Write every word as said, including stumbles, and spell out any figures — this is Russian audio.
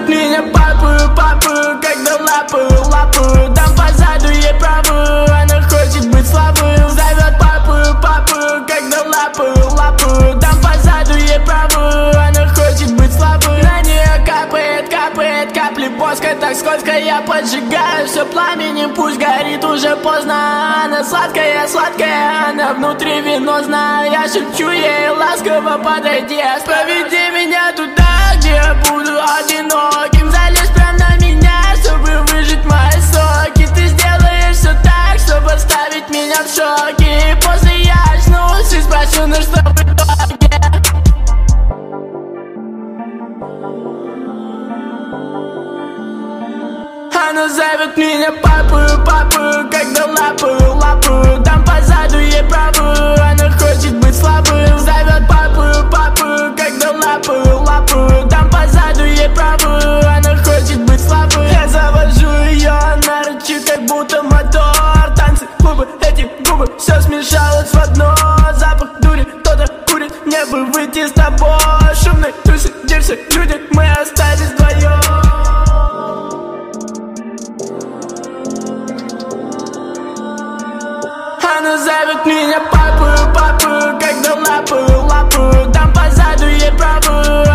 зовет меня папу, папу, когда лапу, лапу дам по заду ей праву, она хочет быть слабым. Зовет папу, папу, когда лапу, лапу дам по заду ей праву, она хочет быть слабым. На нее капает, капает капли воска, так сколько я поджигаю все пламенем, пусть горит, уже поздно. Она сладкая, сладкая, она внутри венозна. Я шепчу ей ласково, подойди, проведи меня туда, где я буду одиноким. Залезь прям на меня, чтобы выжить мои соки. Ты сделаешь все так, чтобы оставить меня в шоке. И после я очнусь и спрошу, ну что в итоге. Она зовет меня папу, папу, когда лапу, лапу дам по заду ей праву, она хочет быть слабым. Зовет папу, папу, когда лапу, лапу дам по заду ей праву, она хочет быть слабым. Я завожу ее, она рычит, как будто мотор. Танцы, клубы, эти губы, все смешалось в одно. Запах дури, кто-то курит, мне бы выйти с тобой. Шумный, тусидишься, люди, мы остались вдвоем. Она зовет меня папу, папу, когда лапу, лапу дам по заду ей праву,